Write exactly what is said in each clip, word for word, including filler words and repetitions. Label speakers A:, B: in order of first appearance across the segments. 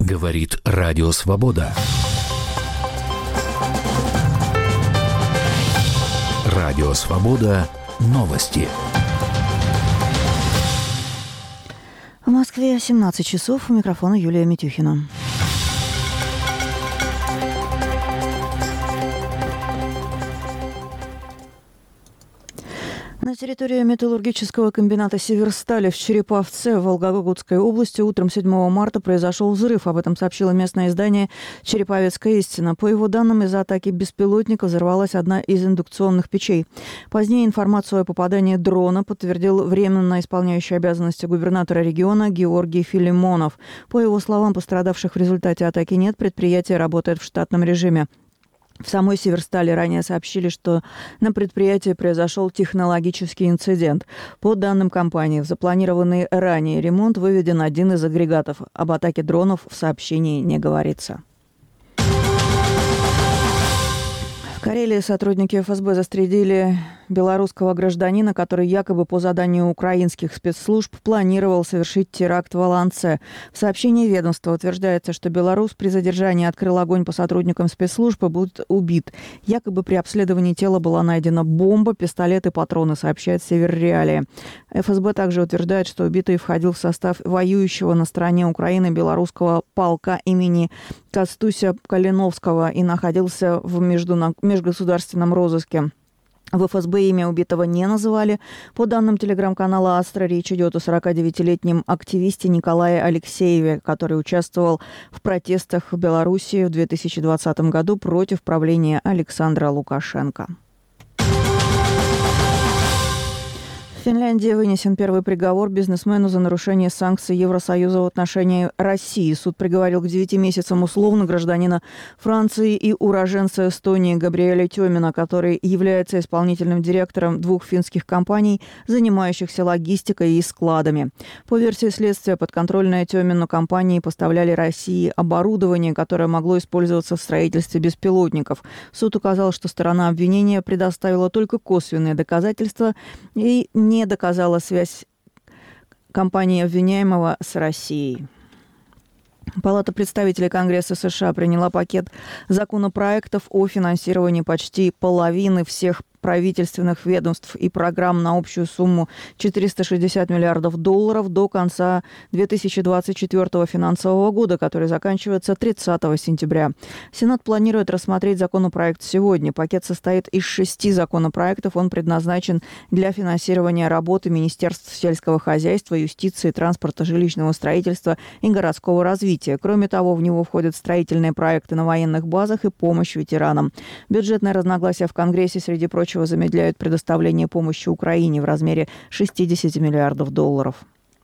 A: Говорит Радио Свобода. Радио Свобода. Новости.
B: В Москве семнадцать часов. У микрофона Юлия Митюхина. На территории металлургического комбината «Северстали» в Череповце в Волгоградской области утром седьмого марта произошел взрыв. Об этом сообщило местное издание «Череповецкая истина». По его данным, из-за атаки беспилотника взорвалась одна из индукционных печей. Позднее информацию о попадании дрона подтвердил временно исполняющий обязанности губернатора региона Георгий Филимонов. По его словам, пострадавших в результате атаки нет, предприятие работает в штатном режиме. В самой «Северстали» ранее сообщили, что на предприятии произошел технологический инцидент. По данным компании, в запланированный ранее ремонт выведен один из агрегатов. Об атаке дронов в сообщении не говорится. В Карелии сотрудники эф эс бэ застрелили белорусского гражданина, который якобы по заданию украинских спецслужб планировал совершить теракт в Олонце. В сообщении ведомства утверждается, что белорус при задержании открыл огонь по сотрудникам спецслужб и будет убит. Якобы при обследовании тела была найдена бомба, пистолет и патроны, сообщает Северреалия. эф эс бэ также утверждает, что убитый входил в состав воюющего на стороне Украины белорусского полка имени Костуся Калиновского и находился в междуна... межгосударственном розыске. В эф эс бэ имя убитого не называли. По данным телеграм-канала «Астра», речь идет о сорокадевятилетнем активисте Николае Алексееве, который участвовал в протестах в Беларуси в две тысячи двадцатом году против правления Александра Лукашенко. В Финляндии вынесен первый приговор бизнесмену за нарушение санкций Евросоюза в отношении России. Суд приговорил к девяти месяцам условно гражданина Франции и уроженца Эстонии Габриэля Тёмина, который является исполнительным директором двух финских компаний, занимающихся логистикой и складами. По версии следствия, подконтрольные Тёмину компании поставляли России оборудование, которое могло использоваться в строительстве беспилотников. Суд указал, что сторона обвинения предоставила только косвенные доказательства и не не доказала связь компании обвиняемого с Россией. Палата представителей Конгресса США приняла пакет законопроектов о финансировании почти половины всех правительственных ведомств и программ на общую сумму четыреста шестьдесят миллиардов долларов до конца две тысячи двадцать четвёртого финансового года, который заканчивается тридцатого сентября. Сенат планирует рассмотреть законопроект сегодня. Пакет состоит из шести законопроектов. Он предназначен для финансирования работы Министерств сельского хозяйства, юстиции, транспорта, жилищного строительства и городского развития. Кроме того, в него входят строительные проекты на военных базах и помощь ветеранам. Бюджетные разногласия в Конгрессе, среди прочего, замедляют предоставление помощи Украине в размере шестьдесят миллиардов долларов.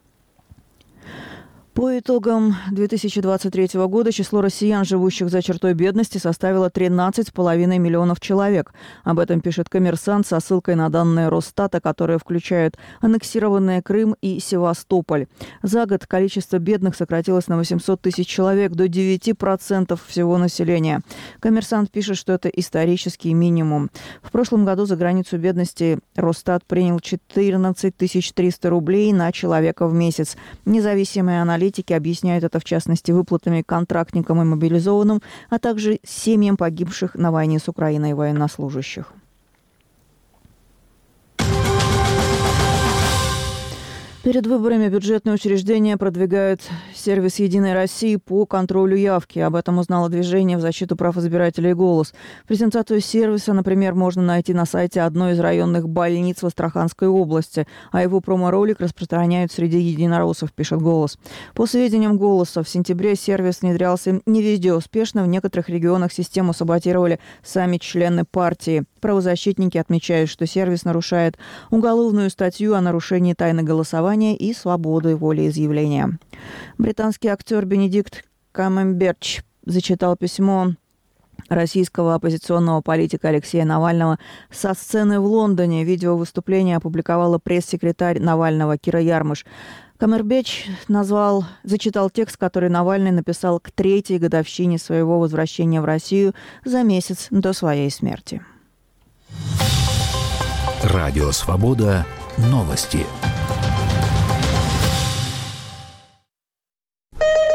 B: По итогам две тысячи двадцать третьего года число россиян, живущих за чертой бедности, составило тринадцать с половиной миллионов человек. Об этом пишет «Коммерсант» со ссылкой на данные Росстата, которые включают аннексированные Крым и Севастополь. За год количество бедных сократилось на восемьсот тысяч человек, до девяти процентов всего населения. «Коммерсант» пишет, что это исторический минимум. В прошлом году за границу бедности Росстат принял четырнадцать тысяч триста рублей на человека в месяц. Независимые аналитики объясняют это, в частности, выплатами контрактникам и мобилизованным, а также семьям погибших на войне с Украиной военнослужащих. Перед выборами бюджетные учреждения продвигают сервис «Единой России» по контролю явки. Об этом узнало движение в защиту прав избирателей «Голос». Презентацию сервиса, например, можно найти на сайте одной из районных больниц в Астраханской области, а его промо-ролик распространяют среди единороссов, пишет «Голос». По сведениям «Голоса», в сентябре сервис внедрялся не везде успешно. В некоторых регионах систему саботировали сами члены партии. Правозащитники отмечают, что сервис нарушает уголовную статью о нарушении тайны голосования и свободы волеизъявления. Британский актер Бенедикт Камбербэтч зачитал письмо российского оппозиционного политика Алексея Навального со сцены в Лондоне. Видео выступления опубликовала пресс-секретарь Навального Кира Ярмыш. Камбербэтч назвал, зачитал текст, который Навальный написал к третьей годовщине своего возвращения в Россию за месяц до своей смерти.
A: Радио Свобода. Новости.